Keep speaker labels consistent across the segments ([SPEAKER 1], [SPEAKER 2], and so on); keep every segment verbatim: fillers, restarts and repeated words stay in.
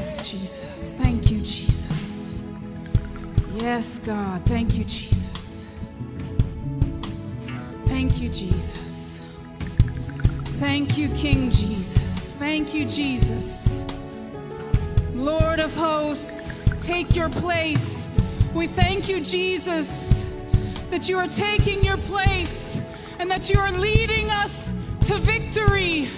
[SPEAKER 1] Yes, Jesus. Thank you, Jesus. Yes, God. Thank you, Jesus. Thank you, Jesus. Thank you, King Jesus. Thank you, Jesus. Lord of hosts, take your place. We thank you, Jesus, that you are taking your place and that you are leading us to victory.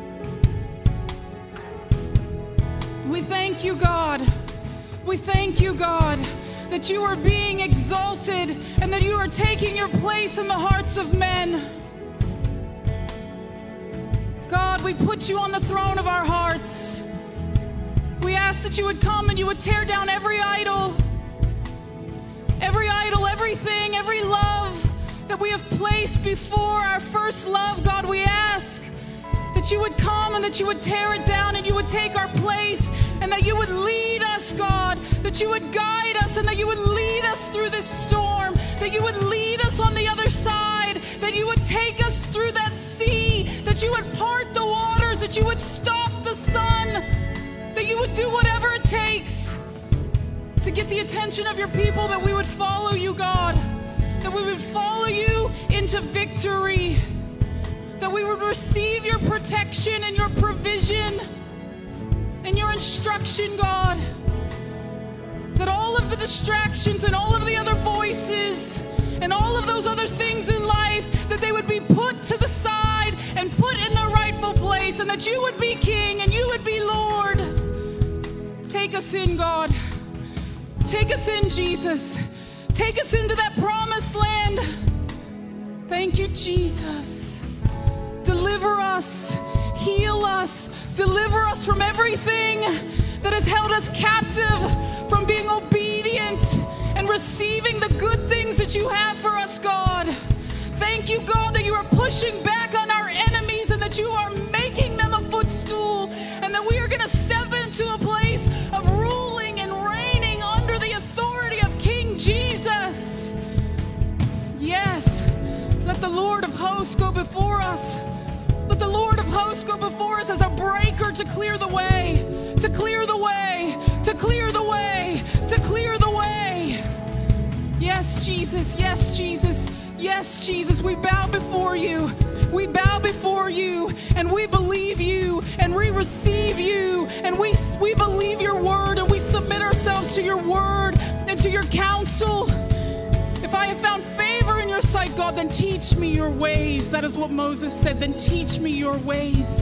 [SPEAKER 1] We thank you, God. We thank you, God, that you are being exalted and that you are taking your place in the hearts of men. God, we put you on the throne of our hearts. We ask that you would come and you would tear down every idol, every idol, everything, every love that we have placed before our first love. God, we ask that you would come and that you would tear it down and you would take our place and that you would lead us, God, that you would guide us and that you would lead us through this storm, that you would lead us on the other side, that you would take us through that sea, that you would part the waters, that you would stop the sun, that you would do whatever it takes to get the attention of your people, that we would follow you, God, that we would follow you into victory, that we would receive your protection and your provision and your instruction, God, that all of the distractions and all of the other voices and all of those other things in life, that they would be put to the side and put in their rightful place, and that you would be King and you would be Lord. Take us in, God. Take us in, Jesus. Take us into that promised land. Thank you, Jesus. Deliver us, heal us, deliver us from everything that has held us captive from being obedient and receiving the good things that you have for us, God. Thank you, God, that you are pushing back on our enemies and that you are making them a footstool, and that we are going to step into a place of ruling and reigning under the authority of King Jesus. Yes, let the Lord of hosts go before us. Let the Lord of hosts go before us as a breaker to clear the way, to clear the way, to clear the way, to clear the way. Yes, Jesus. Yes, Jesus. Yes, Jesus. We bow before you. We bow before you, and we believe you, and we receive you, and we, we believe your word, and we submit ourselves to your word and to your counsel. If I have found favor in your sight, God, then teach me your ways. That is what Moses said. Then teach me your ways.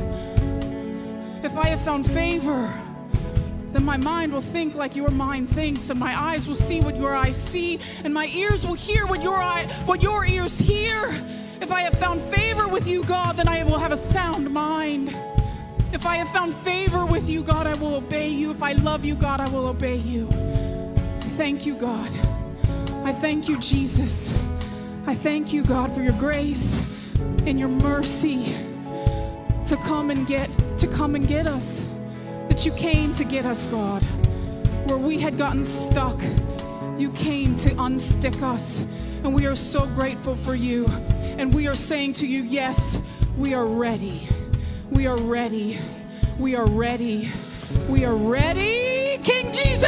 [SPEAKER 1] If I have found favor, then my mind will think like your mind thinks, and my eyes will see what your eyes see, and my ears will hear what your eye, what your ears hear. If I have found favor with you, God, then I will have a sound mind. If I have found favor with you, God, I will obey you. If I love you, God, I will obey you. Thank you, God. I thank you, Jesus. I thank you, God, for your grace and your mercy to come and get, to come and get us. That you came to get us, God. Where we had gotten stuck, you came to unstick us. And we are so grateful for you. And we are saying to you, yes, we are ready. We are ready. We are ready. We are ready, King Jesus!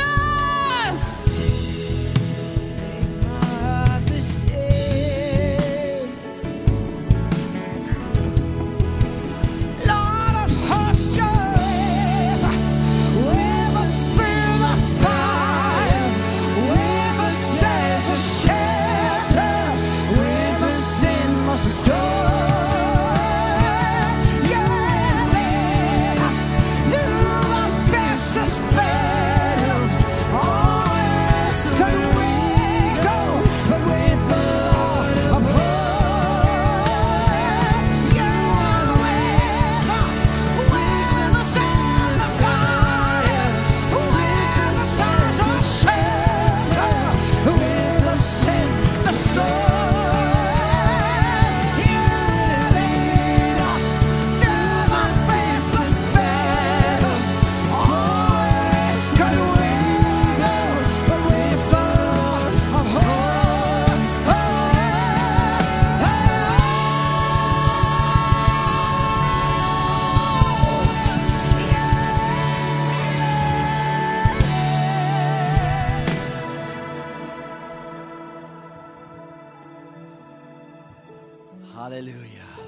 [SPEAKER 2] Yeah, let us, through our fiercest battle, Hallelujah.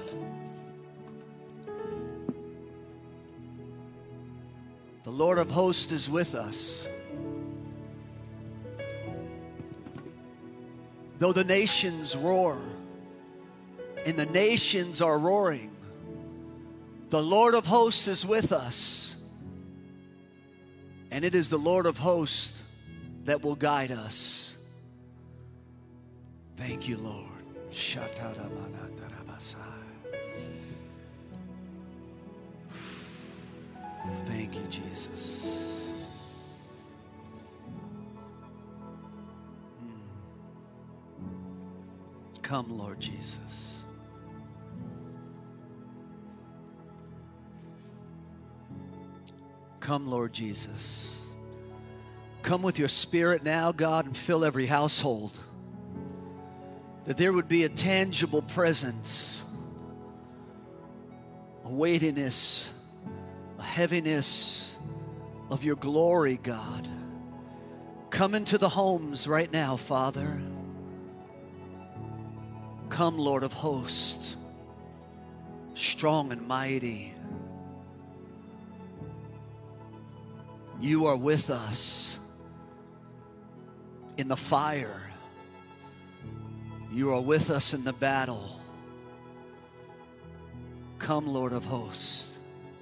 [SPEAKER 2] The Lord of hosts is with us. Though the nations roar, and the nations are roaring, the Lord of hosts is with us. And it is the Lord of hosts that will guide us. Thank you, Lord. Thank you, Jesus. Come, Lord Jesus. Come, Lord Jesus. Come with your Spirit now, God, and fill every household. That there would be a tangible presence, a weightiness, a heaviness of your glory, God. Come into the homes right now, Father. Come, Lord of hosts, strong and mighty. You are with us in the fire. You are with us in the battle. Come, Lord of hosts.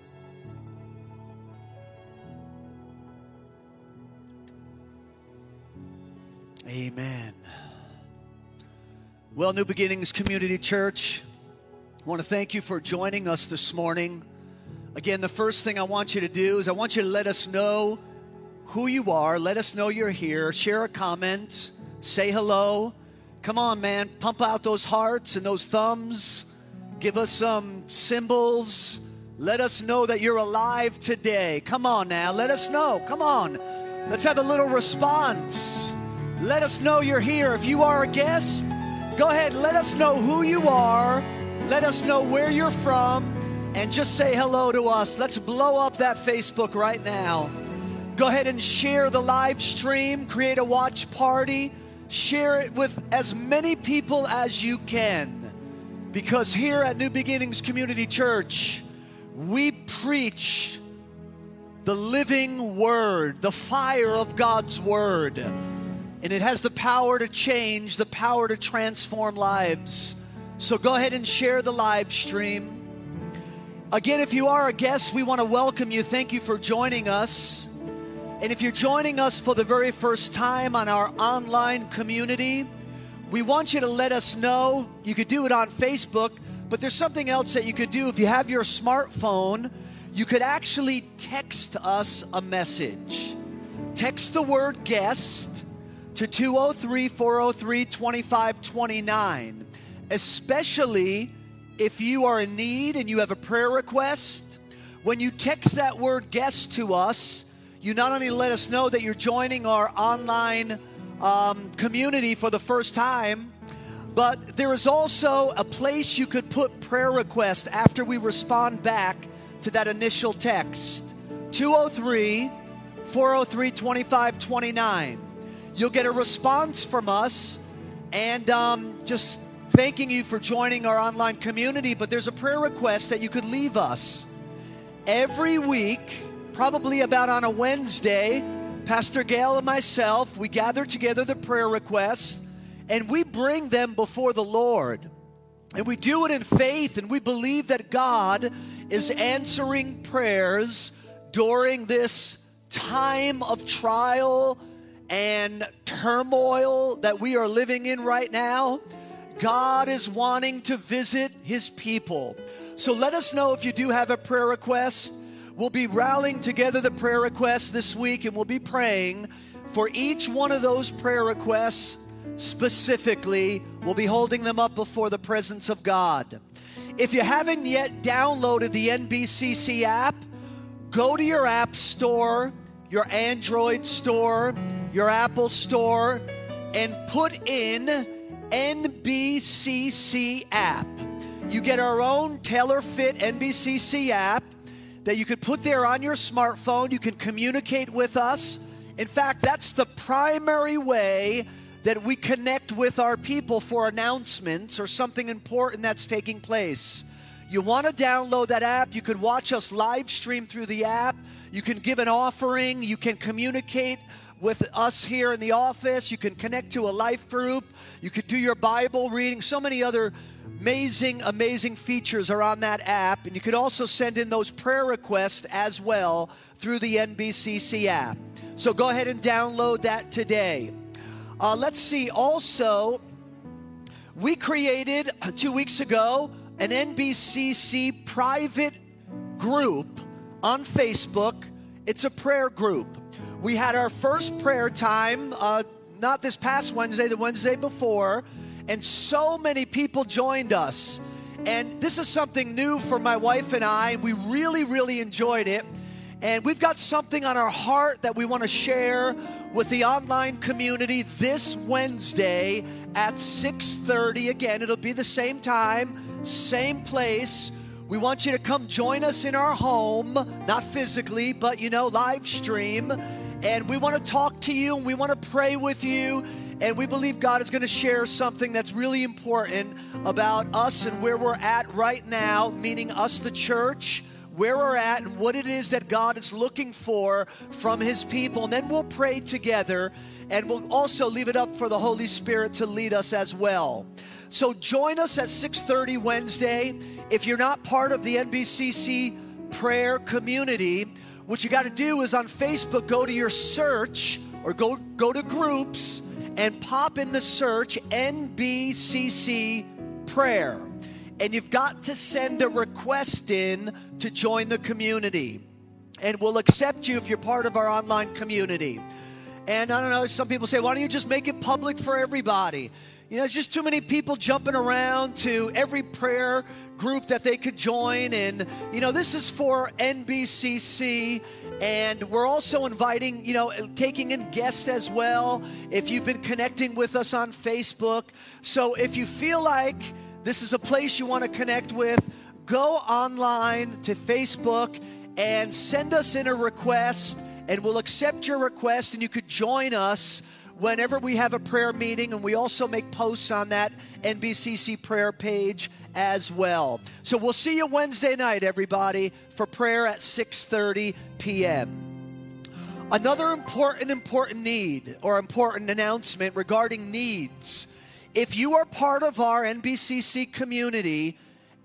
[SPEAKER 2] Amen. Well, New Beginnings Community Church, I want to thank you for joining us this morning. Again, the first thing I want you to do is I want you to let us know who you are. Let us know you're here. Share a comment. Say hello. Come on, man. Pump out those hearts and those thumbs. Give us some symbols. Let us know that you're alive today. Come on now. Let us know. Come on. Let's have a little response. Let us know you're here. If you are a guest, go ahead. Let us know who you are. Let us know where you're from. And just say hello to us. Let's blow up that Facebook right now. Go ahead and share the live stream. Create a watch party. Share it with as many people as you can. Because here at New Beginnings Community Church, we preach the living word, the fire of God's word. And it has the power to change, the power to transform lives. So go ahead and share the live stream. Again, if you are a guest, we want to welcome you. Thank you for joining us. And if you're joining us for the very first time on our online community, we want you to let us know. You could do it on Facebook, but there's something else that you could do. If you have your smartphone, you could actually text us a message. Text the word guest to two oh three, four oh three, two five two nine, especially if you are in need and you have a prayer request. When you text that word guest to us, you not only let us know that you're joining our online um, community for the first time, but there is also a place you could put prayer requests after we respond back to that initial text. two oh three, four oh three, two five two nine. You'll get a response from us and um, just thanking you for joining our online community, but there's a prayer request that you could leave us. Every week, probably about on a Wednesday, Pastor Gail and myself, we gather together the prayer requests and we bring them before the Lord. And we do it in faith, and we believe that God is answering prayers during this time of trial and turmoil that we are living in right now. God is wanting to visit his people. So let us know if you do have a prayer request. We'll be rallying together the prayer requests this week, and we'll be praying for each one of those prayer requests specifically. We'll be holding them up before the presence of God. If you haven't yet downloaded the N B C C app, go to your app store, your Android store, your Apple store, and put in N B C C app. You get our own tailor-fit N B C C app that you could put there on your smartphone. You can communicate with us. In fact, that's the primary way that we connect with our people for announcements or something important that's taking place. You want to download that app. You can watch us live stream through the app. You can give an offering. You can communicate with us here in the office. You can connect to a life group. You could do your Bible reading. So many other amazing, amazing features are on that app. And you could also send in those prayer requests as well through the N B C C app. So go ahead and download that today. Uh, let's see. Also, we created uh, two weeks ago an N B C C private group on Facebook. It's a prayer group. We had our first prayer time, uh, not this past Wednesday, the Wednesday before, and so many people joined us. And this is something new for my wife and I. We really, really enjoyed it. And we've got something on our heart that we want to share with the online community this Wednesday at six thirty. Again, it'll be the same time, same place. We want you to come join us in our home, not physically, but, you know, live stream. And we want to talk to you, and we want to pray with you. And we believe God is going to share something that's really important about us and where we're at right now, meaning us, the church, where we're at and what it is that God is looking for from his people. And then we'll pray together, and we'll also leave it up for the Holy Spirit to lead us as well. So join us at six thirty Wednesday. If you're not part of the N B C C prayer community, what you got to do is on Facebook, go to your search or go, go to groups and pop in the search N B C C prayer. And you've got to send a request in to join the community. And we'll accept you if you're part of our online community. And I don't know, some people say, why don't you just make it public for everybody? You know, it's just too many people jumping around to every prayer group that they could join. And, you know, this is for N B C C. And we're also inviting, you know, taking in guests as well if you've been connecting with us on Facebook. So if you feel like this is a place you want to connect with, go online to Facebook and send us in a request, and we'll accept your request, and you could join us whenever we have a prayer meeting. And we also make posts on that N B C C prayer page as well. So we'll see you Wednesday night, everybody, for prayer at six thirty p.m. Another important, important need or important announcement regarding needs. If you are part of our N B C C community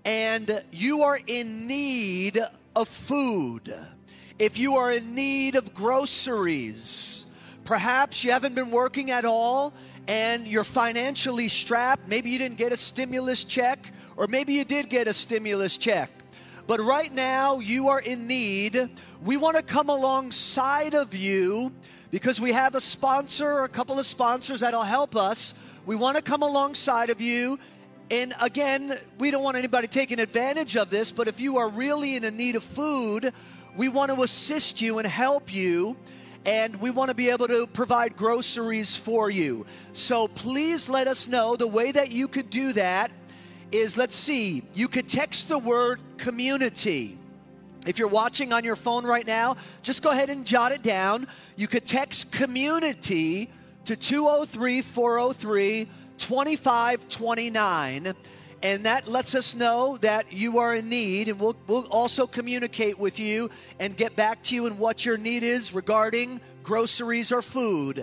[SPEAKER 2] and you are in need of food, if you are in need of groceries, perhaps you haven't been working at all and you're financially strapped, maybe you didn't get a stimulus check, or maybe you did get a stimulus check, but right now you are in need. We want to come alongside of you because we have a sponsor, or a couple of sponsors that'll help us. We want to come alongside of you. And again, we don't want anybody taking advantage of this, but if you are really in a need of food, we want to assist you and help you. And we want to be able to provide groceries for you. So please let us know. The way that you could do that is, let's see, you could text the word community. If you're watching on your phone right now, just go ahead and jot it down. You could text community to two oh three, four oh three, two five two nine, and that lets us know that you are in need, and we'll, we'll also communicate with you and get back to you in what your need is regarding groceries or food.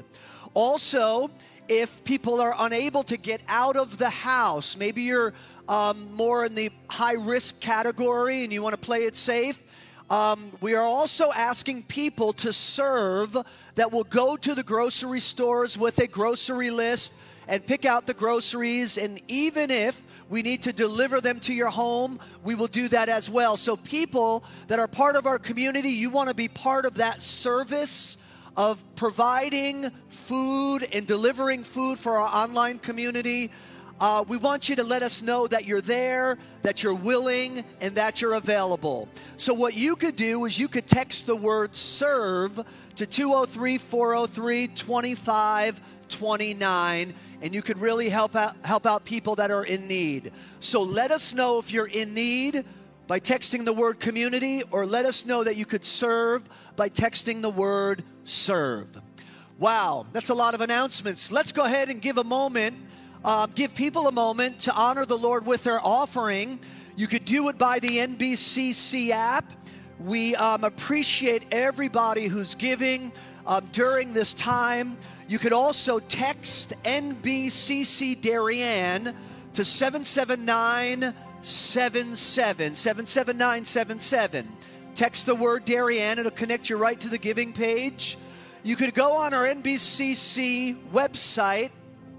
[SPEAKER 2] Also, if people are unable to get out of the house, maybe you're um, more in the high-risk category and you want to play it safe, Um, we are also asking people to serve that will go to the grocery stores with a grocery list and pick out the groceries. And even if we need to deliver them to your home, we will do that as well. So people that are part of our community, you want to be part of that service of providing food and delivering food for our online community. Uh, we want you to let us know that you're there, that you're willing, and that you're available. So what you could do is you could text the word serve to two oh three, four oh three, two five two nine, and you could really help out, help out people that are in need. So let us know if you're in need by texting the word community, or let us know that you could serve by texting the word serve. Wow, that's a lot of announcements. Let's go ahead and give a moment, uh, give people a moment to honor the Lord with their offering. You could do it by the N B C C app. We um, appreciate everybody who's giving um, during this time. You could also text N B C C Darien to seven seven nine seven seven, seven seven nine seven seven. Text the word Darien, it'll connect you right to the giving page. You could go on our N B C C website,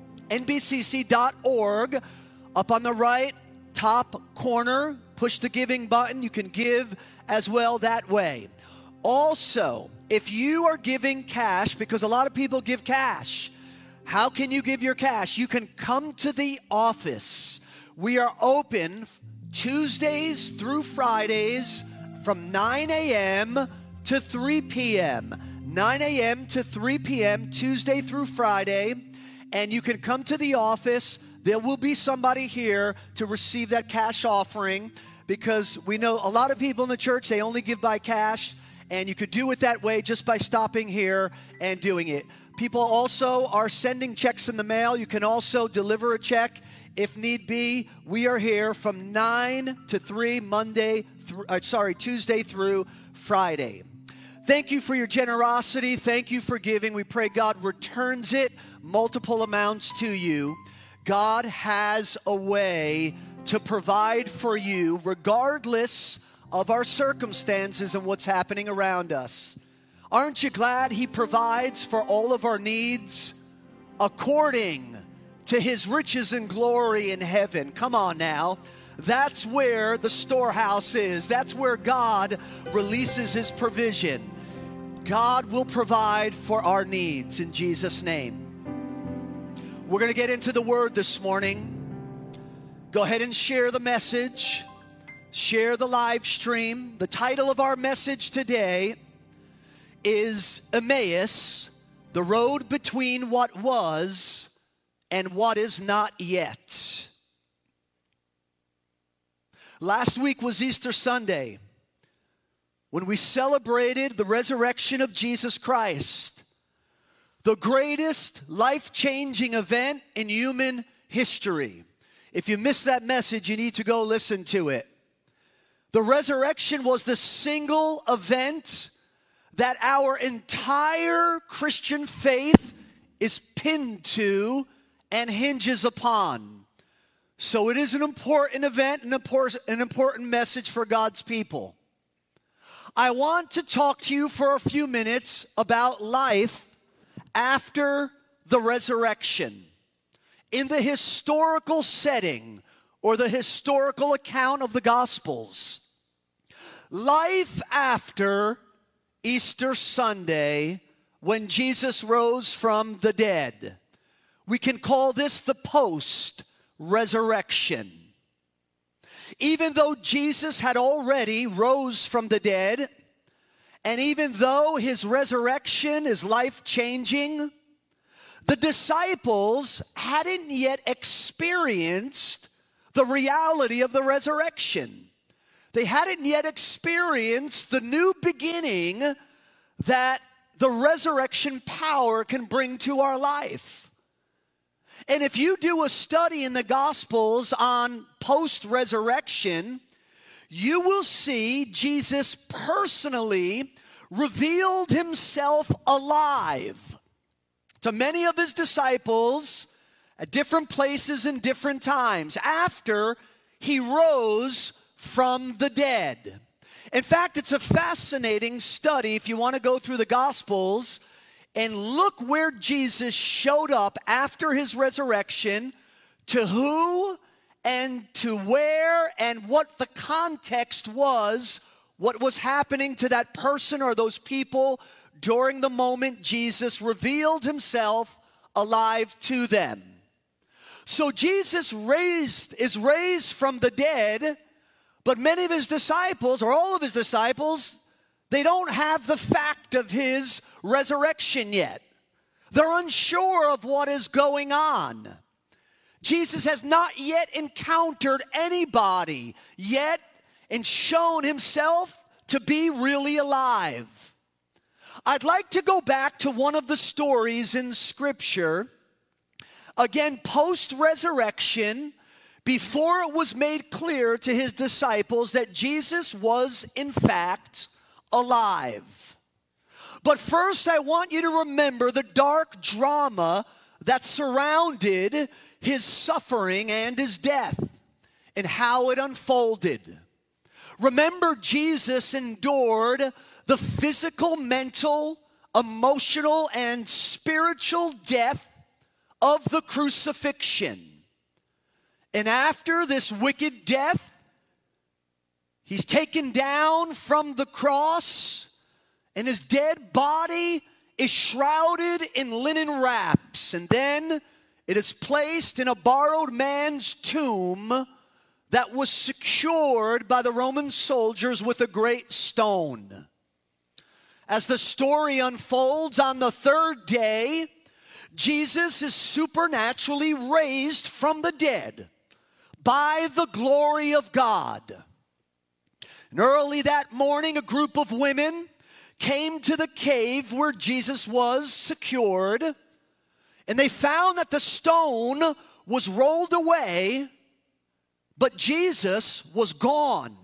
[SPEAKER 2] N B C C dot org. Up on the right top corner, push the giving button. You can give as well that way. Also, if you are giving cash, because a lot of people give cash, how can you give your cash? You can come to the office. We are open Tuesdays through Fridays from nine a.m. to three p.m. nine a.m. to three p.m. Tuesday through Friday. And you can come to the office. There will be somebody here to receive that cash offering, because we know a lot of people in the church, they only give by cash. And you could do it that way just by stopping here and doing it. People also are sending checks in the mail. You can also deliver a check if need be. We are here from nine to three, Monday, th- uh, sorry, Tuesday through Friday. Thank you for your generosity. Thank you for giving. We pray God returns it multiple amounts to you. God has a way to provide for you regardless of our circumstances and what's happening around us. Aren't you glad He provides for all of our needs according to His riches and glory in heaven? Come on now. That's where the storehouse is. That's where God releases His provision. God will provide for our needs in Jesus' name. We're going to get into the Word this morning. Go ahead and share the message. Share the live stream. The title of our message today is Emmaus, the road between what was and what is not yet. Last week was Easter Sunday, when we celebrated the resurrection of Jesus Christ, the greatest life-changing event in human history. If you missed that message, you need to go listen to it. The resurrection was the single event that our entire Christian faith is pinned to and hinges upon. So it is an important event, an important, an important message for God's people. I want to talk to you for a few minutes about life after the resurrection. In the historical setting or the historical account of the Gospels, life after Easter Sunday, when Jesus rose from the dead. We can call this the post-resurrection. Even though Jesus had already rose from the dead, and even though His resurrection is life-changing, the disciples hadn't yet experienced the reality of the resurrection. They hadn't yet experienced the new beginning that the resurrection power can bring to our life. And if you do a study in the Gospels on post-resurrection, you will see Jesus personally revealed Himself alive to many of His disciples at different places and different times after He rose from the dead. In fact, it's a fascinating study if you want to go through the Gospels and look where Jesus showed up after His resurrection, to who and to where, and what the context was, what was happening to that person or those people during the moment Jesus revealed Himself alive to them. So Jesus raised is raised from the dead, but many of His disciples, or all of His disciples, they don't have the fact of His resurrection yet. They're unsure of what is going on. Jesus has not yet encountered anybody yet and shown Himself to be really alive. I'd like to go back to one of the stories in Scripture, again, post-resurrection, before it was made clear to his disciples that Jesus was, in fact, alive. But first, I want you to remember the dark drama that surrounded his suffering and his death and how it unfolded. Remember, Jesus endured the physical, mental, emotional, and spiritual death of the crucifixion. And after this wicked death, he's taken down from the cross, and his dead body is shrouded in linen wraps. And then it is placed in a borrowed man's tomb that was secured by the Roman soldiers with a great stone. As the story unfolds, on the third day, Jesus is supernaturally raised from the dead by the glory of God. And early that morning, a group of women came to the cave where Jesus was secured, and they found that the stone was rolled away, but Jesus was gone.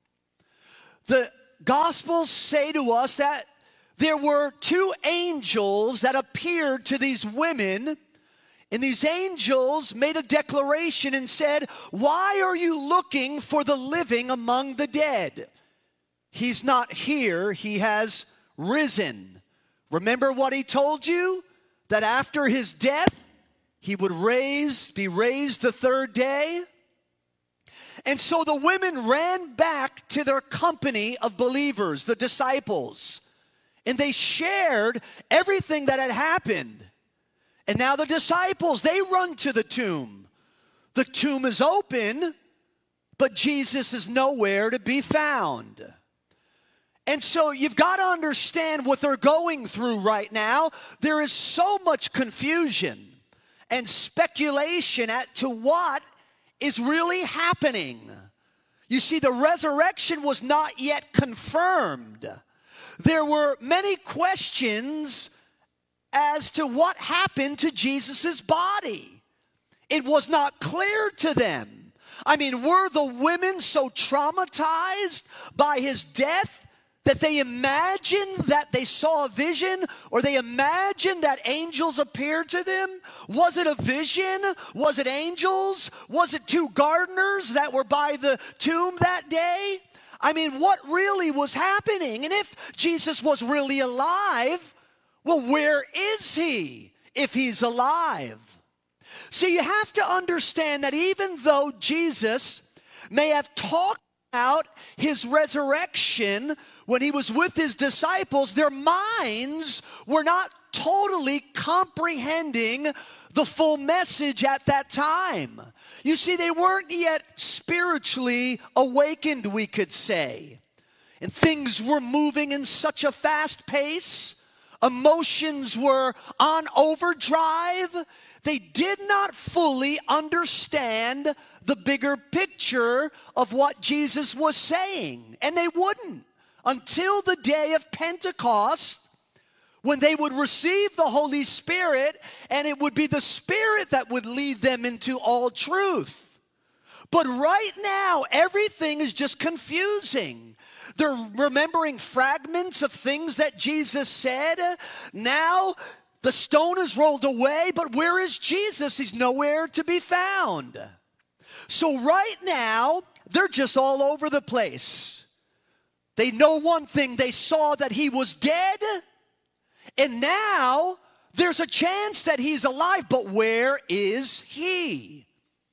[SPEAKER 2] The Gospels say to us that there were two angels that appeared to these women, and these angels made a declaration and said, "Why are you looking for the living among the dead? He's not here, he has risen." Remember what he told you? That after his death, he would raise, be raised the third day. And so the women ran back to their company of believers, the disciples, and they shared everything that had happened. And now the disciples, they run to the tomb. The tomb is open, but Jesus is nowhere to be found. And so you've got to understand what they're going through right now. There is so much confusion and speculation as to what is really happening. You see, the resurrection was not yet confirmed. There were many questions as to what happened to Jesus' body. It was not clear to them. I mean, were the women so traumatized by his death that they imagined that they saw a vision, or they imagined that angels appeared to them? Was it a vision? Was it angels? Was it two gardeners that were by the tomb that day? I mean, what really was happening? And if Jesus was really alive, well, where is he if he's alive? See, you have to understand that even though Jesus may have talked about his resurrection when he was with his disciples, their minds were not totally comprehending the full message at that time. You see, they weren't yet spiritually awakened, we could say. And things were moving in such a fast pace. Emotions were on overdrive. They did not fully understand the bigger picture of what Jesus was saying. And they wouldn't until the day of Pentecost, when they would receive the Holy Spirit, and it would be the Spirit that would lead them into all truth. But right now, everything is just confusing. They're remembering fragments of things that Jesus said. Now, the stone is rolled away, but where is Jesus? He's nowhere to be found. So right now, they're just all over the place. They know one thing. They saw that he was dead, and now there's a chance that he's alive, but where is he?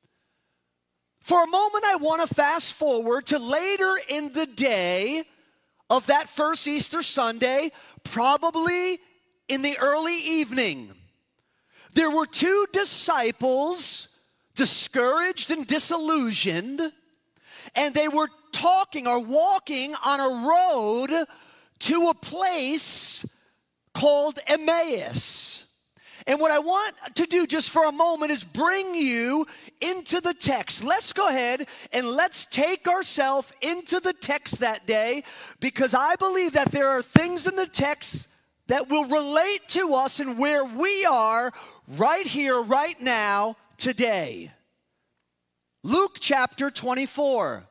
[SPEAKER 2] For a moment, I want to fast forward to later in the day of that first Easter Sunday, probably in the early evening. There were two disciples, discouraged and disillusioned, and they were talking or walking on a road to a place called Emmaus. And what I want to do just for a moment is bring you into the text. Let's go ahead and let's take ourselves into the text that day, because I believe that there are things in the text that will relate to us and where we are right here, right now, today. Luke chapter twenty-four.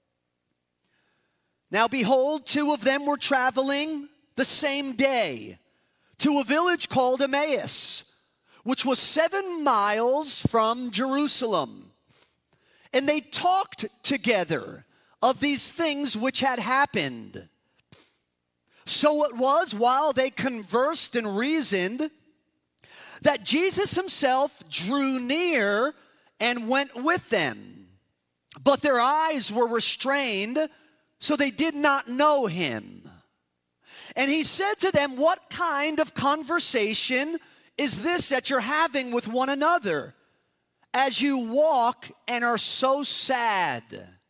[SPEAKER 2] Now behold, two of them were traveling the same day to a village called Emmaus, which was seven miles from Jerusalem. And they talked together of these things which had happened. So it was, while they conversed and reasoned, that Jesus himself drew near and went with them. But their eyes were restrained, so they did not know him. And he said to them, what kind of conversation is this that you're having with one another as you walk and are so sad?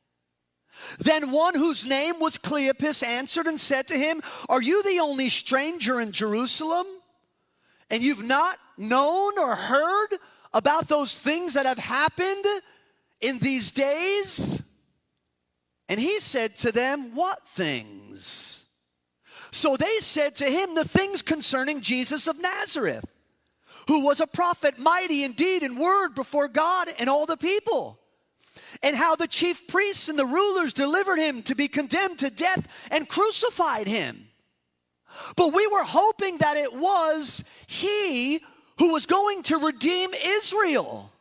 [SPEAKER 2] Then one whose name was Cleopas answered and said to him, are you the only stranger in Jerusalem? And you've not known or heard about those things that have happened in these days? And he said to them, what things? So they said to him, the things concerning Jesus of Nazareth, who was a prophet, mighty in deed and word before God and all the people. And how the chief priests and the rulers delivered him to be condemned to death and crucified him. But we were hoping that it was he who was going to redeem Israel.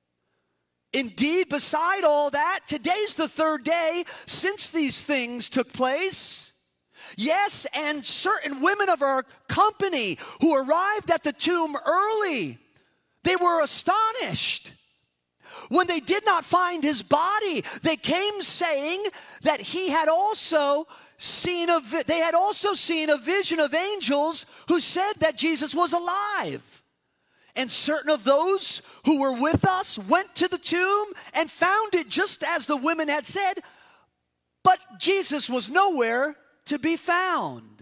[SPEAKER 2] Indeed, beside all that, today's the third day since these things took place. Yes, and certain women of our company who arrived at the tomb early, they were astonished. When they did not find his body, they came saying that he had also seen a vi- they had also seen a vision of angels who said that Jesus was alive. And certain of those who were with us went to the tomb and found it just as the women had said, but Jesus was nowhere to be found.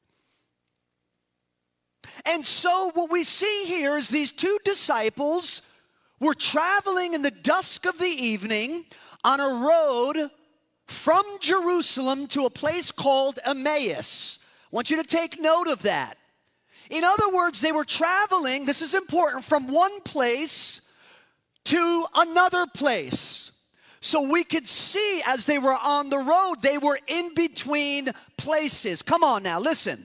[SPEAKER 2] And so what we see here is these two disciples were traveling in the dusk of the evening on a road from Jerusalem to a place called Emmaus. I want you to take note of that. In other words, they were traveling, this is important, from one place to another place. So we could see as they were on the road, they were in between places. Come on now, listen.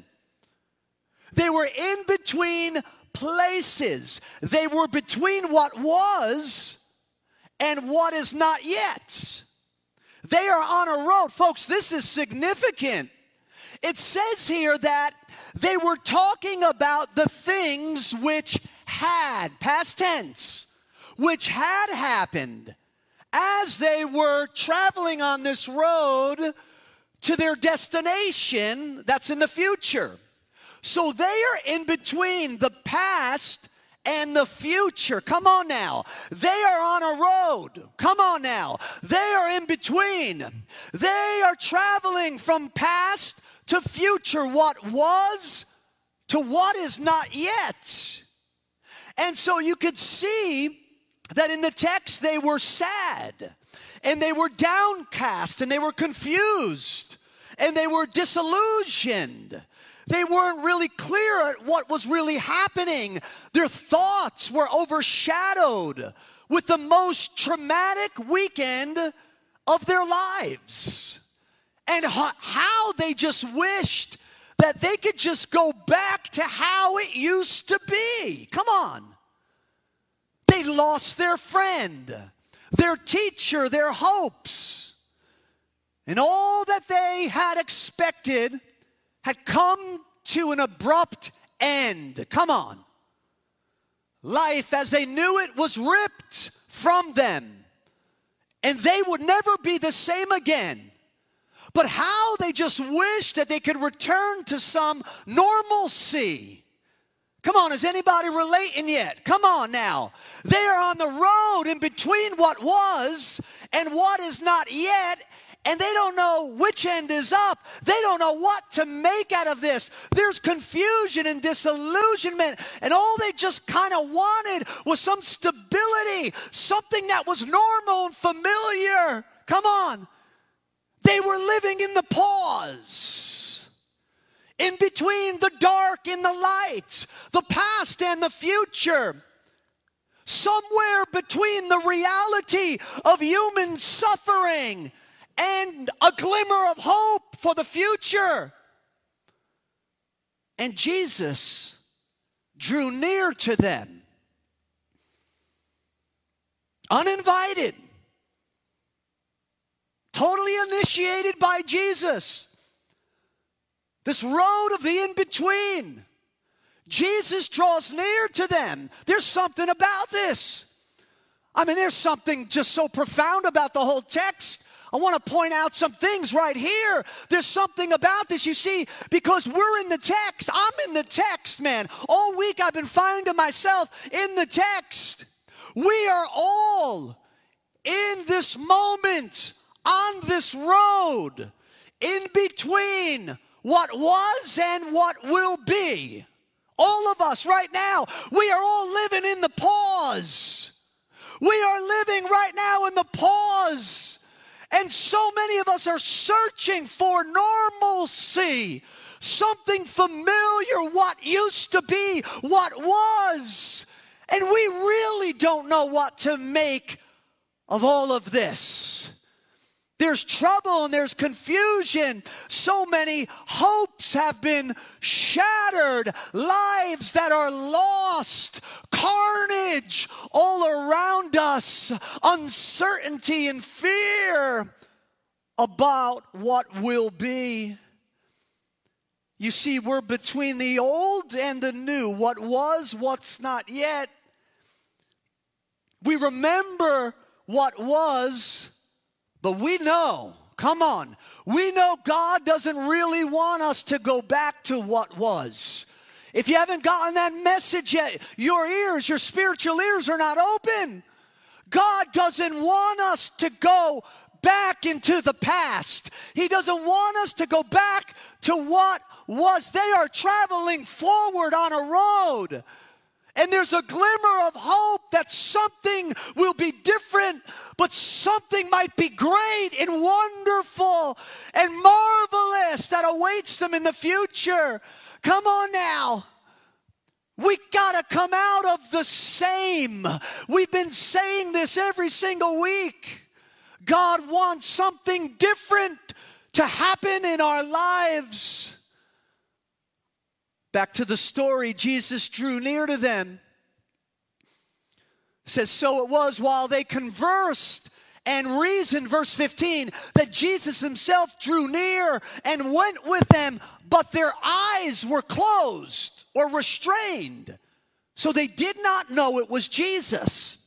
[SPEAKER 2] They were in between places. They were between what was and what is not yet. They are on a road. Folks, this is significant. It says here that they were talking about the things which had, past tense, which had happened as they were traveling on this road to their destination that's in the future. So they are in between the past and the future. Come on now. They are on a road. Come on now. They are in between. They are traveling from past to future, what was to what is not yet. And so you could see that in the text they were sad and they were downcast and they were confused and they were disillusioned. They weren't really clear at what was really happening. Their thoughts were overshadowed with the most traumatic weekend of their lives. And how they just wished that they could just go back to how it used to be. Come on. They lost their friend, their teacher, their hopes. And all that they had expected had come to an abrupt end. Come on. Life as they knew it was ripped from them. And they would never be the same again. But how they just wished that they could return to some normalcy. Come on, is anybody relating yet? Come on now. They are on the road in between what was and what is not yet. And they don't know which end is up. They don't know what to make out of this. There's confusion and disillusionment. And all they just kind of wanted was some stability, something that was normal and familiar. Come on. They were living in the pause, in between the dark and the light, the past and the future. Somewhere between the reality of human suffering and a glimmer of hope for the future. And Jesus drew near to them, uninvited, totally initiated by Jesus. This road of the in-between. Jesus draws near to them. There's something about this. I mean, there's something just so profound about the whole text. I want to point out some things right here. There's something about this, you see, because we're in the text. I'm in the text, man. All week I've been finding myself in the text. We are all in this moment, on this road, in between what was and what will be. All of us right now, we are all living in the pause. We are living right now in the pause. And so many of us are searching for normalcy, something familiar, what used to be, what was. And we really don't know what to make of all of this. There's trouble and there's confusion. So many hopes have been shattered. Lives that are lost. Carnage all around us. Uncertainty and fear about what will be. You see, we're between the old and the new. What was, what's not yet. We remember what was. But we know, come on, we know God doesn't really want us to go back to what was. If you haven't gotten that message yet, your ears, your spiritual ears are not open. God doesn't want us to go back into the past. He doesn't want us to go back to what was. They are traveling forward on a road. And there's a glimmer of hope that something will be different, but something might be great and wonderful and marvelous that awaits them in the future. Come on now. We gotta come out of the same. We've been saying this every single week. God wants something different to happen in our lives. Back to the story, Jesus drew near to them. It says, so it was while they conversed and reasoned, verse fifteen, that Jesus himself drew near and went with them, but their eyes were closed or restrained, so they did not know it was Jesus.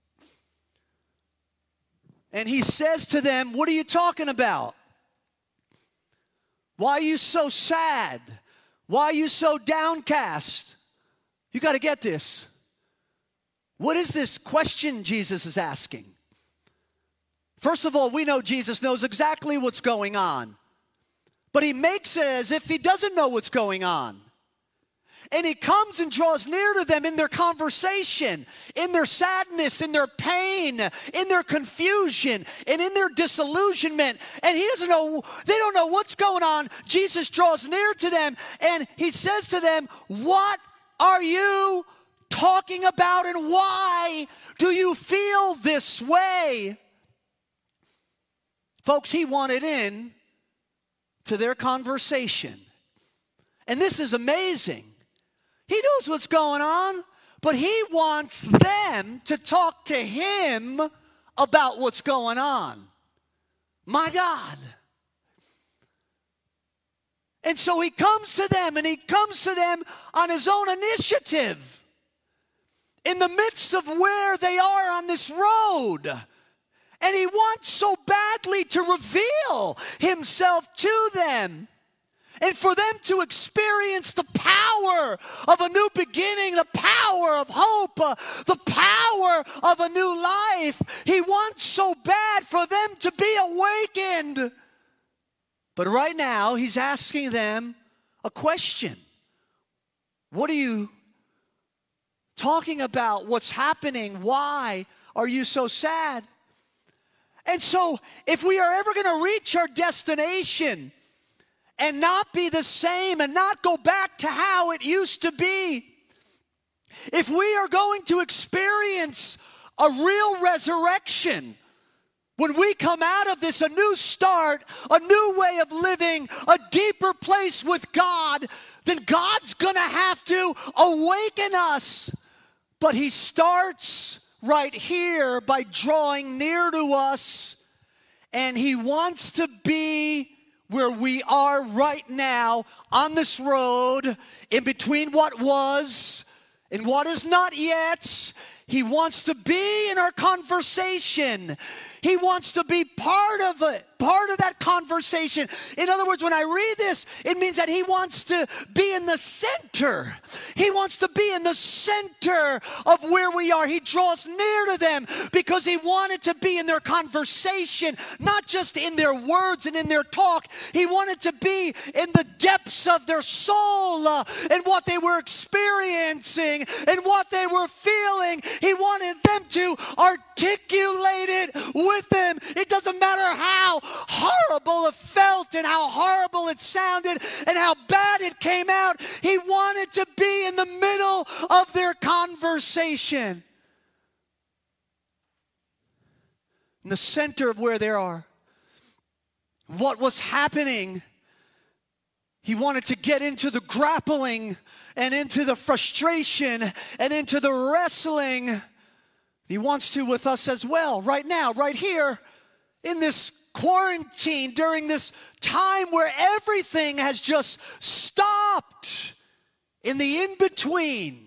[SPEAKER 2] And he says to them, what are you talking about? Why are you so sad? Why are you so downcast? You got to get this. What is this question Jesus is asking? First of all, we know Jesus knows exactly what's going on. But he makes it as if he doesn't know what's going on. And he comes and draws near to them in their conversation, in their sadness, in their pain, in their confusion, and in their disillusionment. And he doesn't know, they don't know what's going on. Jesus draws near to them and he says to them, what are you talking about and why do you feel this way? Folks, he wanted in to their conversation. And this is amazing. He knows what's going on, but he wants them to talk to him about what's going on. My God. And so he comes to them, and he comes to them on his own initiative. In the midst of where they are on this road. And he wants so badly to reveal himself to them. And for them to experience the power of a new beginning, the power of hope, uh, the power of a new life. He wants so bad for them to be awakened. But right now, he's asking them a question. What are you talking about? What's happening? Why are you so sad? And so, if we are ever going to reach our destination, and not be the same and not go back to how it used to be. If we are going to experience a real resurrection, when we come out of this, a new start, a new way of living, a deeper place with God, then God's going to have to awaken us. But he starts right here by drawing near to us, and he wants to be where we are right now on this road, in between what was and what is not yet. He wants to be in our conversation. He wants to be part of it, part of that conversation. In other words, when I read this, it means that he wants to be in the center. He wants to be in the center of where we are. He draws near to them because he wanted to be in their conversation, not just in their words and in their talk. He wanted to be in the depths of their soul uh, and what they were experiencing and what they were feeling. He wanted them to articulate it with him. It doesn't matter how horrible it felt and how horrible it sounded and how bad it came out. He wanted to be in the middle of their conversation, in the center of where they are. What was happening? He wanted to get into the grappling and into the frustration and into the wrestling. He wants to with us as well, right now, right here, in this quarantine, during this time where everything has just stopped, in the in-between.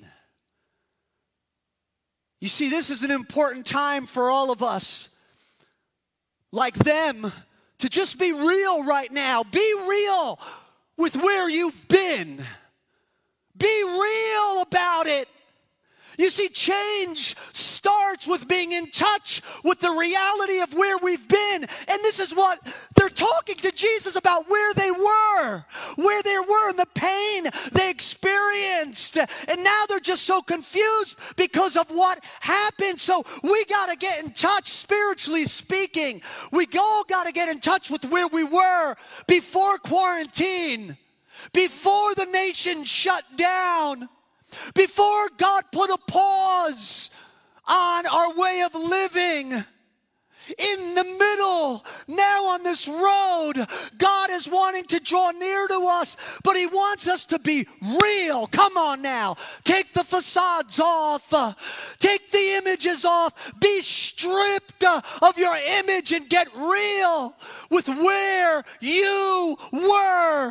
[SPEAKER 2] You see, this is an important time for all of us, like them, to just be real right now. Be real with where you've been. Be real about it. You see, change starts with being in touch with the reality of where we've been. And this is what they're talking to Jesus about, where they were, where they were and the pain they experienced. And now they're just so confused because of what happened. So we got to get in touch, spiritually speaking. We all got to get in touch with where we were before quarantine, before the nation shut down, before God put a pause on our way of living. In the middle, now on this road, God is wanting to draw near to us, but he wants us to be real. Come on now. Take the facades off. Uh, take the images off. Be stripped uh, of your image and get real with where you were.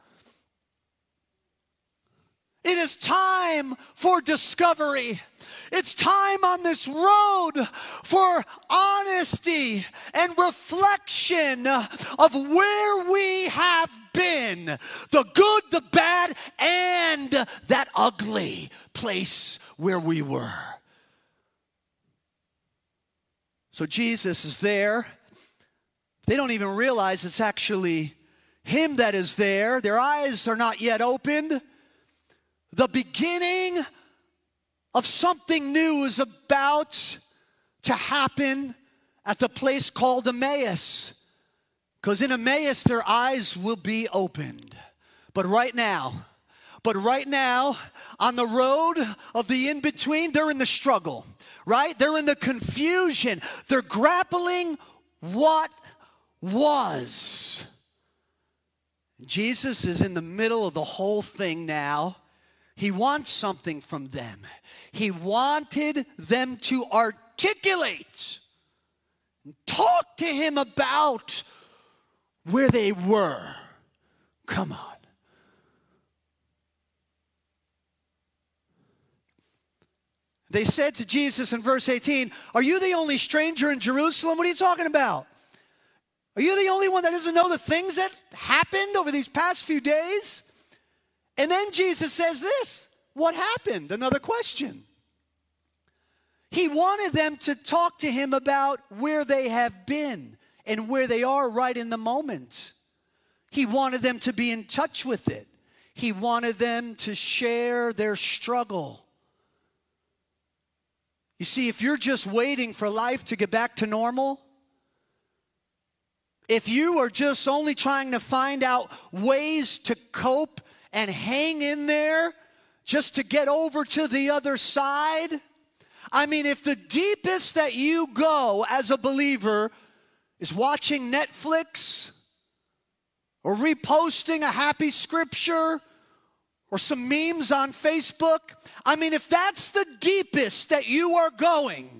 [SPEAKER 2] It is time for discovery. It's time on this road for honesty and reflection of where we have been. The good, the bad, and that ugly place where we were. So Jesus is there. They don't even realize it's actually him that is there. Their eyes are not yet opened. The beginning of something new is about to happen at the place called Emmaus. Because in Emmaus, their eyes will be opened. But right now, but right now, on the road of the in-between, they're in the struggle, right? They're in the confusion. They're grappling what was. Jesus is in the middle of the whole thing now. He wants something from them. He wanted them to articulate, talk to him about where they were. Come on. They said to Jesus in verse eighteen, "Are you the only stranger in Jerusalem? What are you talking about? Are you the only one that doesn't know the things that happened over these past few days?" And then Jesus says this, what happened? Another question. He wanted them to talk to him about where they have been and where they are right in the moment. He wanted them to be in touch with it. He wanted them to share their struggle. You see, if you're just waiting for life to get back to normal, if you are just only trying to find out ways to cope and hang in there just to get over to the other side, I mean, if the deepest that you go as a believer is watching Netflix or reposting a happy scripture or some memes on Facebook, I mean, if that's the deepest that you are going,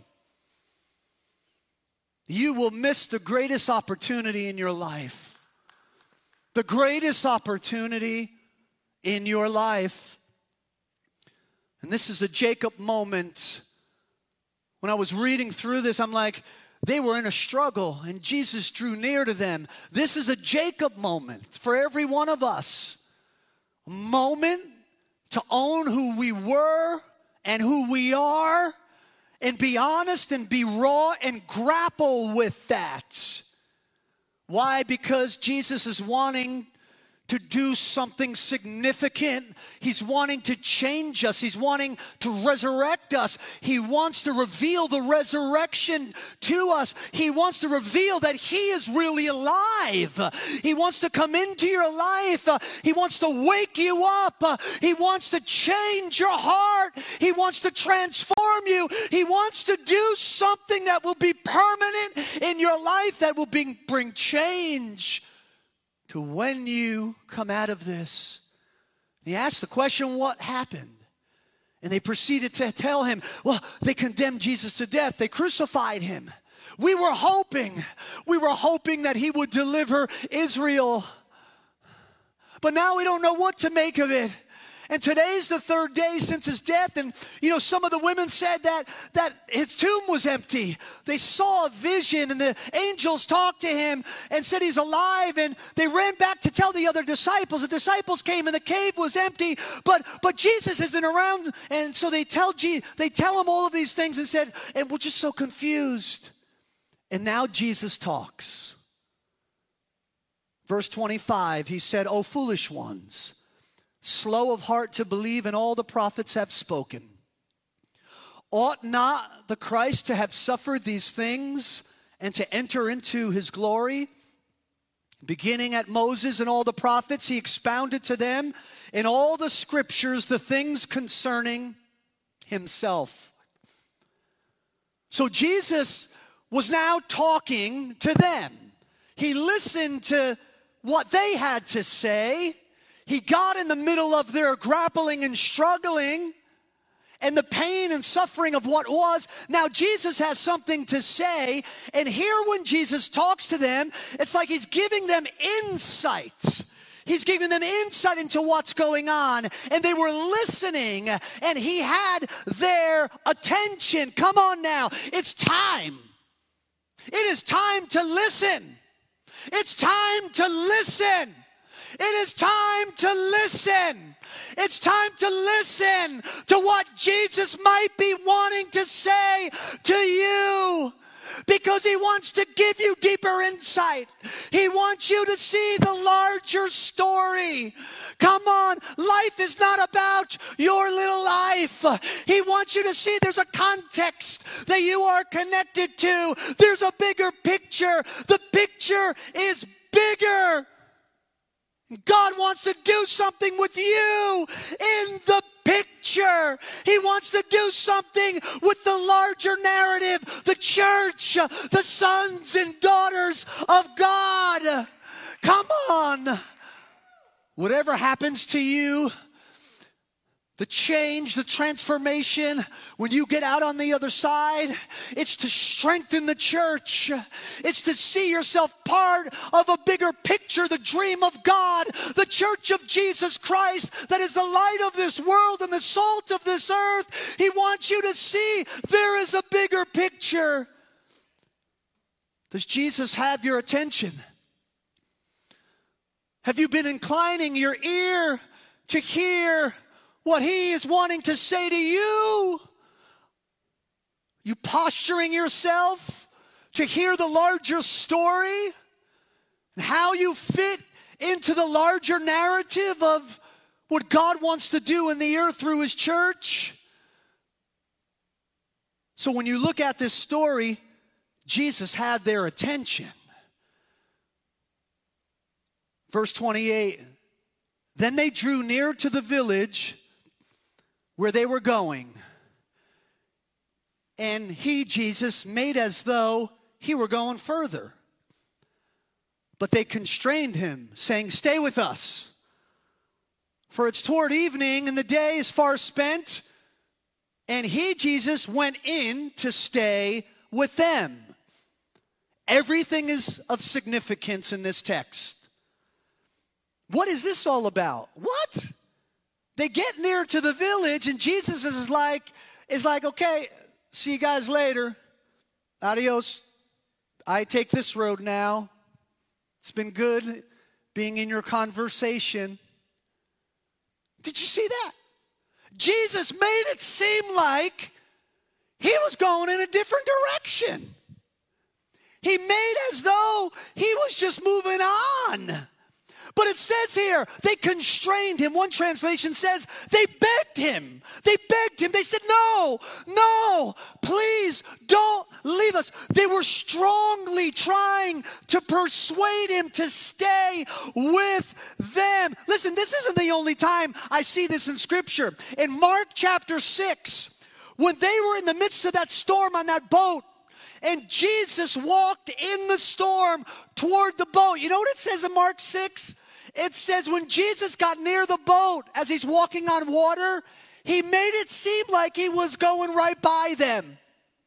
[SPEAKER 2] you will miss the greatest opportunity in your life. The greatest opportunity in your life. And this is a Jacob moment. When I was reading through this, I'm like, they were in a struggle and Jesus drew near to them. This is a Jacob moment for every one of us. A moment to own who we were and who we are, and be honest and be raw and grapple with that. Why? Because Jesus is wanting to do something significant. He's wanting to change us. He's wanting to resurrect us. He wants to reveal the resurrection to us. He wants to reveal that He is really alive. He wants to come into your life. Uh, he wants to wake you up. Uh, he wants to change your heart. He wants to transform you. He wants to do something that will be permanent in your life, that will bring, bring change to when you come out of this. He asked the question, what happened? And they proceeded to tell him, well, they condemned Jesus to death. They crucified him. We were hoping, we were hoping that He would deliver Israel. But now we don't know what to make of it. And today's the third day since His death. And, you know, some of the women said that, that His tomb was empty. They saw a vision, and the angels talked to Him and said He's alive. And they ran back to tell the other disciples. The disciples came, and the cave was empty, but but Jesus isn't around. And so they tell, Je- they tell Him all of these things and said, and we're just so confused. And now Jesus talks. Verse twenty-five, He said, "O foolish ones, slow of heart to believe in all the prophets have spoken. Ought not the Christ to have suffered these things and to enter into His glory? Beginning at Moses and all the prophets, He expounded to them in all the scriptures the things concerning Himself." So Jesus was now talking to them. He listened to what they had to say. He got in the middle of their grappling and struggling and the pain and suffering of what was. Now Jesus has something to say. And here when Jesus talks to them, it's like He's giving them insight. He's giving them insight into what's going on. And they were listening, and He had their attention. Come on now. It's time. It is time to listen. It's time to listen. It is time to listen. It's time to listen to what Jesus might be wanting to say to you, because He wants to give you deeper insight. He wants you to see the larger story. Come on, life is not about your little life. He wants you to see there's a context that you are connected to. There's a bigger picture. The picture is bigger. God wants to do something with you in the picture. He wants to do something with the larger narrative, the church, the sons and daughters of God. Come on. Whatever happens to you, the change, the transformation, when you get out on the other side, it's to strengthen the church. It's to see yourself part of a bigger picture, the dream of God, the church of Jesus Christ that is the light of this world and the salt of this earth. He wants you to see there is a bigger picture. Does Jesus have your attention? Have you been inclining your ear to hear what He is wanting to say to you? You posturing yourself to hear the larger story and how you fit into the larger narrative of what God wants to do in the earth through His church? So when you look at this story, Jesus had their attention. Verse twenty-eight, then they drew near to the village where they were going. And he, Jesus, made as though he were going further. But they constrained him, saying, stay with us, for it's toward evening and the day is far spent. And he, Jesus, went in to stay with them. Everything is of significance in this text. What is this all about? What? They get near to the village and Jesus is like, is like, okay, see you guys later. Adios. I take this road now. It's been good being in your conversation. Did you see that? Jesus made it seem like he was going in a different direction. He made as though he was just moving on. But it says here, they constrained him. One translation says they begged him. They begged him. They said, no, no, please don't leave us. They were strongly trying to persuade him to stay with them. Listen, this isn't the only time I see this in Scripture. In Mark chapter six, when they were in the midst of that storm on that boat, and Jesus walked in the storm toward the boat. You know what it says in Mark six? It says when Jesus got near the boat as he's walking on water, he made it seem like he was going right by them.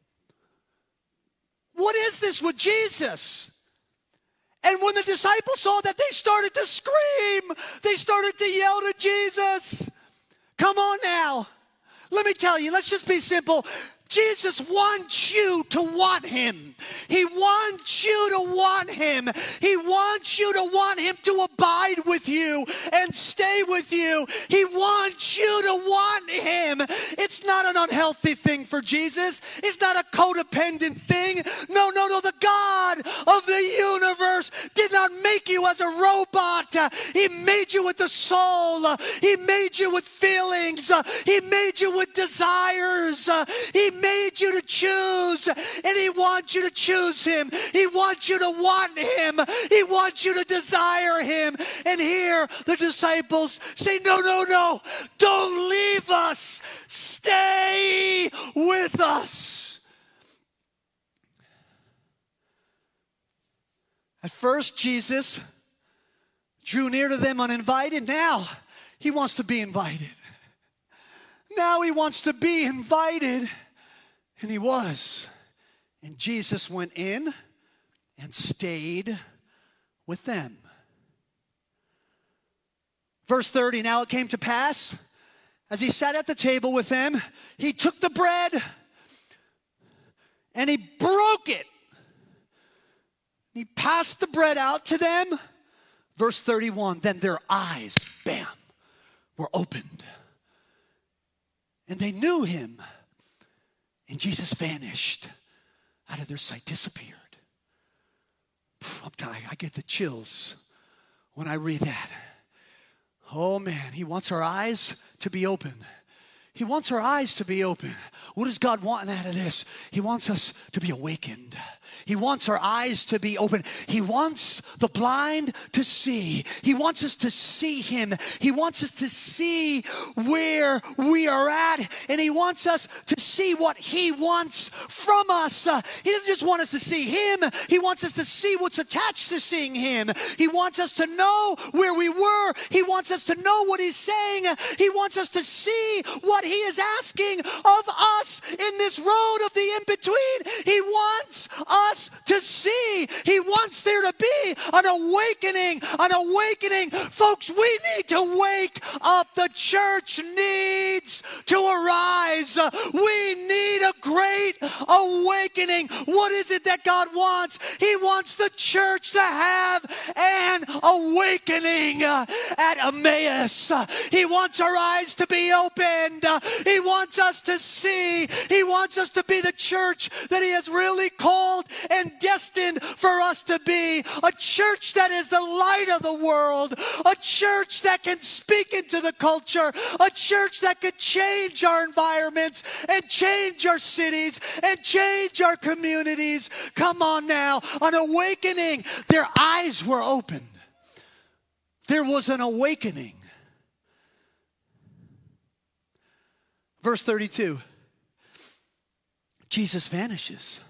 [SPEAKER 2] What is this with Jesus? And when the disciples saw that, they started to scream. They started to yell to Jesus. Come on now. Let me tell you, let's just be simple. Jesus wants you to want him. He wants you to want him. He wants you to want him to abide with you and stay with you. He wants you to want him. It's not an unhealthy thing for Jesus. It's not a codependent thing. No, no, no. The God of the universe did not make you as a robot. He made you with a soul. He made you with feelings. He made you with desires. He made you to choose, and he wants you to choose him. He wants you to want him. He wants you to desire him. And here the disciples say, no, no, no, don't leave us. Stay with us. At first, Jesus drew near to them uninvited. Now he wants to be invited. Now he wants to be invited. And he was. And Jesus went in and stayed with them. Verse thirty, now it came to pass, as he sat at the table with them, he took the bread and he broke it. He passed the bread out to them. Verse thirty-one, then their eyes, bam, were opened. And they knew him. And Jesus vanished out of their sight, disappeared. I'm tired. I get the chills when I read that. Oh man, he wants our eyes to be open. He wants our eyes to be open. What does God want out of this? He wants us to be awakened. He wants our eyes to be open. He wants the blind to see. He wants us to see him. He wants us to see where we are at. And he wants us to see what he wants from us. Uh, he doesn't just want us to see him. He wants us to see what's attached to seeing him. He wants us to know where we were. He wants us to know what he's saying. He wants us to see what he is asking of us in this road of the in-between. He wants us to see. He wants there to be an awakening, an awakening. Folks, we need to wake up. The church needs to arise. We need a great awakening. What is it that God wants? He wants the church to have an awakening at Emmaus. He wants our eyes to be opened. He wants us to see. He wants us to be the church that he has really called and destined for us to be. A church that is the light of the world. A church that can speak into the culture. A church that could change our environments and change our cities and change our communities. Come on now. An awakening. Their eyes were opened. there was an awakening. Verse thirty-two, Jesus vanishes.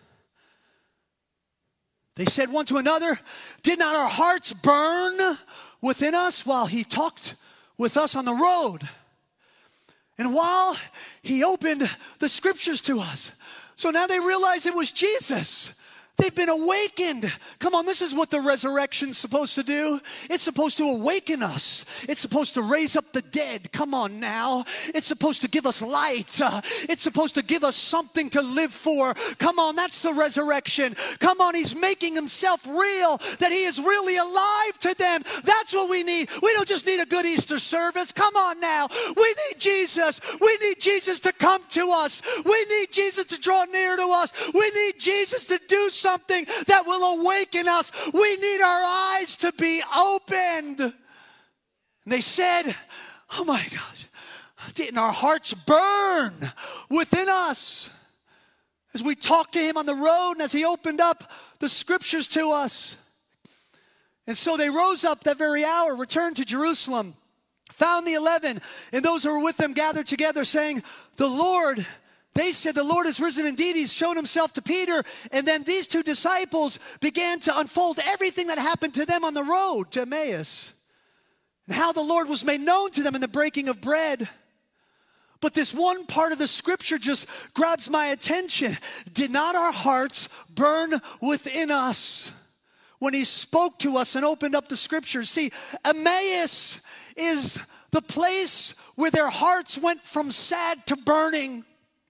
[SPEAKER 2] They said one to another, did not our hearts burn within us while he talked with us on the road? And while he opened the scriptures to us. So now they realize it was Jesus. They've been awakened. Come on, this is what the resurrection's supposed to do. It's supposed to awaken us. It's supposed to raise up the dead. Come on now. It's supposed to give us light. Uh, it's supposed to give us something to live for. Come on, that's the resurrection. Come on, he's making himself real, that he is really alive to them. That's what we need. We don't just need a good Easter service. Come on now. We need Jesus. We need Jesus to come to us. We need Jesus to draw near to us. We need Jesus to do something. Something that will awaken us. We need our eyes to be opened. And they said, oh my gosh, didn't our hearts burn within us as we talked to him on the road and as he opened up the scriptures to us? And so they rose up that very hour, returned to Jerusalem, found the eleven, and those who were with them gathered together, saying, the Lord, they said, the Lord has risen indeed. He's shown himself to Peter. And then these two disciples began to unfold everything that happened to them on the road to Emmaus, and how the Lord was made known to them in the breaking of bread. But this one part of the scripture just grabs my attention. Did not our hearts burn within us when he spoke to us and opened up the scriptures? See, Emmaus is the place where their hearts went from sad to burning.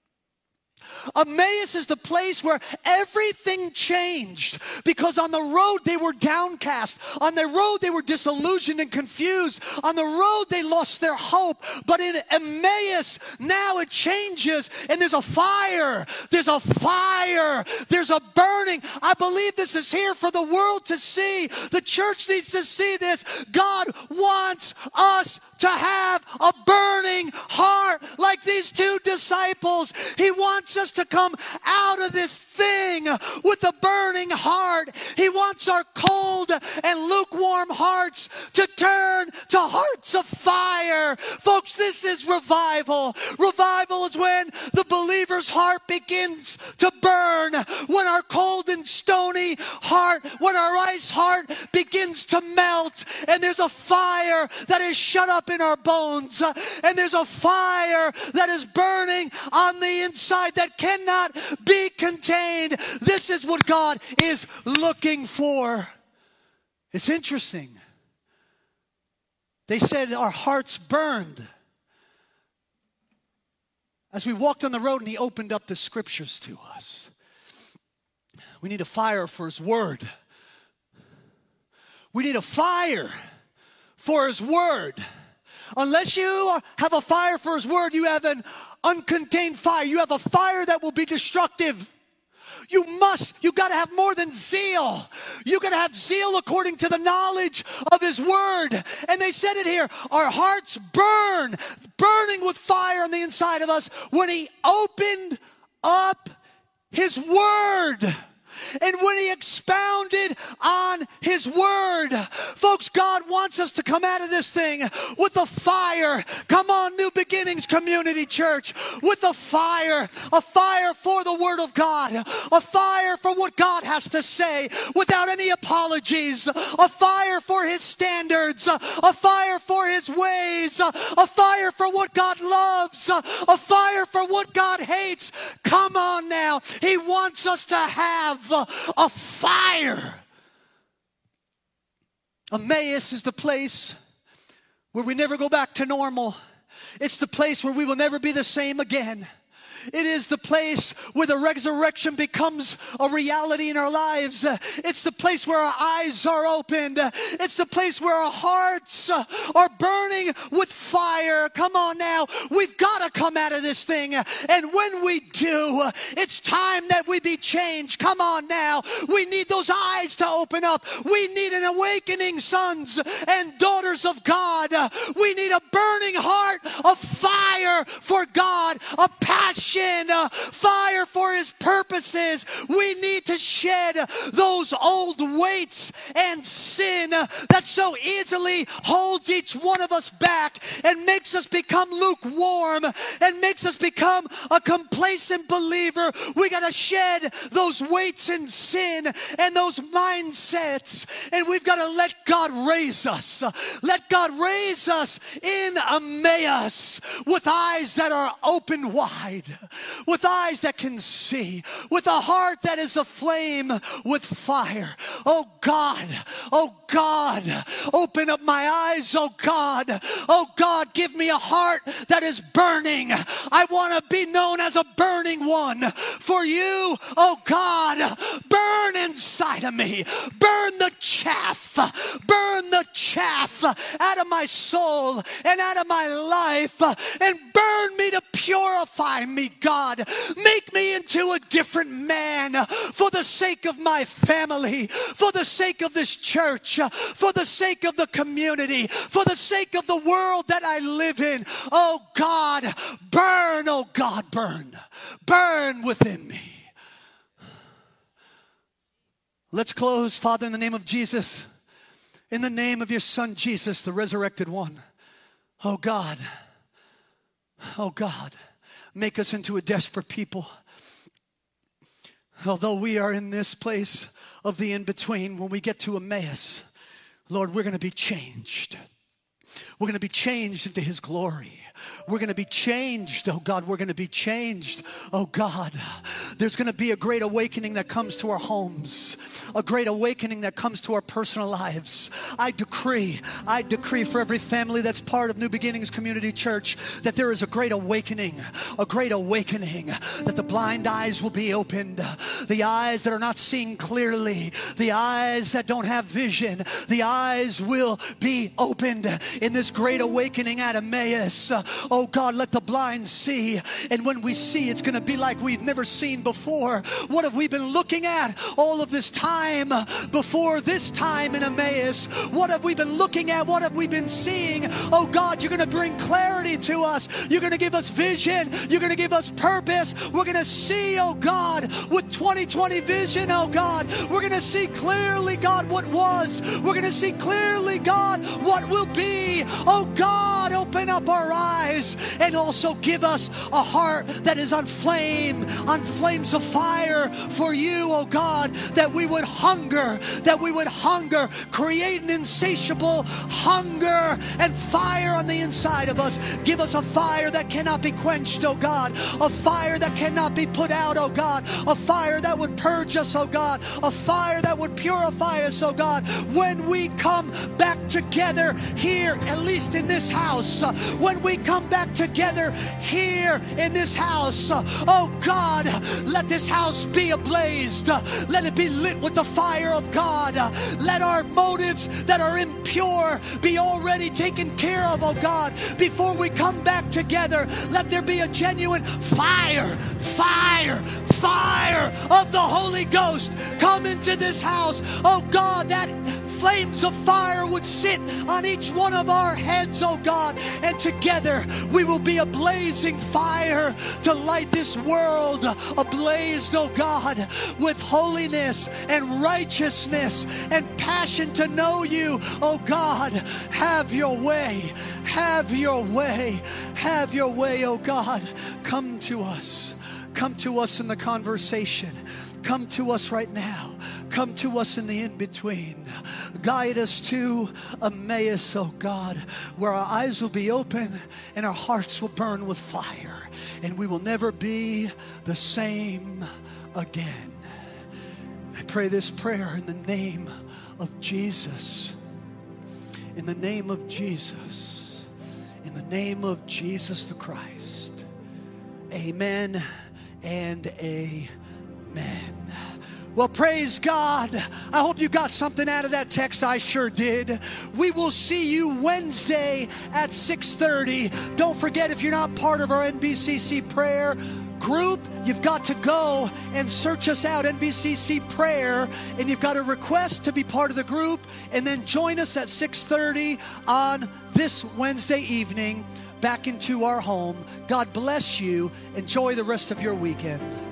[SPEAKER 2] Emmaus is the place where everything changed, because on the road they were downcast. On the road they were disillusioned and confused. On the road they lost their hope. But in Emmaus now it changes, and there's a fire. There's a fire. There's a burning. I believe this is here for the world to see. The church needs to see this. God wants us to have a burning heart like these two disciples. He wants us to come out of this thing with a burning heart. He wants our cold and lukewarm hearts to turn to hearts of fire. Folks, this is revival. Revival is when the believer's heart begins to burn, when our cold and stony heart, when our ice heart begins to melt, and there's a fire that is shut up in our bones, and there's a fire that is burning on the inside that cannot be contained. This is what God is looking for. It's interesting. They said our hearts burned as we walked on the road and he opened up the scriptures to us. We need a fire for his word. We need a fire for his word. Unless you have a fire for his word, you have an uncontained fire. You have a fire that will be destructive. You must, you got to have more than zeal. You got to have zeal according to the knowledge of his word. And they said it here, our hearts burn, burning with fire on the inside of us when he opened up his word. And when he expounded on his word. Folks, God wants us to come out of this thing with a fire. Come on, New Beginnings Community Church. With a fire. A fire for the word of God. A fire for what God has to say without any apologies. A fire for his standards. A fire for his ways. A fire for what God loves. A fire for what God hates. Come on now. He wants us to have a fire. Emmaus is the place where we never go back to normal. It's the place where we will never be the same again. It is the place where the resurrection becomes a reality in our lives. It's the place where our eyes are opened. It's the place where our hearts are burning with fire. Come on now. We've got to come out of this thing. And when we do, it's time that we be changed. Come on now. We need those eyes to open up. We need an awakening, sons and daughters of God. We need a burning heart of fire for God, a passion passion, uh, fire for his purposes. We need to shed those old weights and sin uh, that so easily holds each one of us back and makes us become lukewarm and makes us become a complacent believer. We got to shed those weights and sin and those mindsets, and we've got to let God raise us. Let God raise us in Emmaus with eyes that are open wide, with eyes that can see, with a heart that is aflame with fire. Oh God, oh God, open up my eyes, oh God. Oh God, give me a heart that is burning. I want to be known as a burning one for you, oh God. Burn inside of me. Burn the chaff. Burn the chaff out of my soul and out of my life, and burn me to purify me, God. Make me into a different man for the sake of my family, for the sake of this church, for the sake of the community, for the sake of the world that I live in. Oh God, burn, oh God, burn. Burn within me. Let's close, Father, in the name of Jesus, in the name of your Son, Jesus, the resurrected one. Oh God, oh God, make us into a desperate people. Although we are in this place of the in-between, when we get to Emmaus, Lord, we're going to be changed. We're going to be changed into his glory. We're going to be changed, oh God, we're going to be changed, oh God. There's going to be a great awakening that comes to our homes, a great awakening that comes to our personal lives. I decree, I decree for every family that's part of New Beginnings Community Church that there is a great awakening, a great awakening, that the blind eyes will be opened, the eyes that are not seeing clearly, the eyes that don't have vision, the eyes will be opened in this great awakening at Emmaus. Oh God, let the blind see. And when we see, it's going to be like we've never seen before. What have we been looking at all of this time before this time in Emmaus? What have we been looking at? What have we been seeing? Oh God, you're going to bring clarity to us. You're going to give us vision. You're going to give us purpose. We're going to see, oh God, with twenty twenty vision, oh God. We're going to see clearly, God, what was. We're going to see clearly, God, what will be. Oh God, open up our eyes and also give us a heart that is on flame, on flames of fire for you, oh God, that we would hunger, that we would hunger, create an insatiable hunger and fire on the inside of us. Give us a fire that cannot be quenched, oh God, a fire that cannot be put out, oh God, a fire that would purge us, oh God, a fire that would purify us, oh God, when we come back together here, at least in this house, uh, when we come back together here in this house, uh, oh God, let this house be ablaze, uh, let it be lit with the fire of God, uh, let our motives that are impure be already taken care of, oh God, before we come back together. Let there be a genuine fire, fire, fire of the Holy Ghost come into this house, oh God, that flames of fire would sit on each one of our heads, oh God, and together we will be a blazing fire to light this world ablaze, oh God, with holiness and righteousness and passion to know you, oh God. Have your way, have your way, have your way, oh God. Come to us, come to us in the conversation, come to us right now. Come to us in the in-between. Guide us to Emmaus, oh God, where our eyes will be open and our hearts will burn with fire, and we will never be the same again. I pray this prayer in the name of Jesus. In the name of Jesus. In the name of Jesus the Christ. Amen and amen. Well, praise God. I hope you got something out of that text. I sure did. We will see you Wednesday at six thirty. Don't forget, if you're not part of our N B C C prayer group, you've got to go and search us out, N B C C Prayer, and you've got to request to be part of the group, and then join us at six thirty on this Wednesday evening. back into our home. God bless you. Enjoy the rest of your weekend.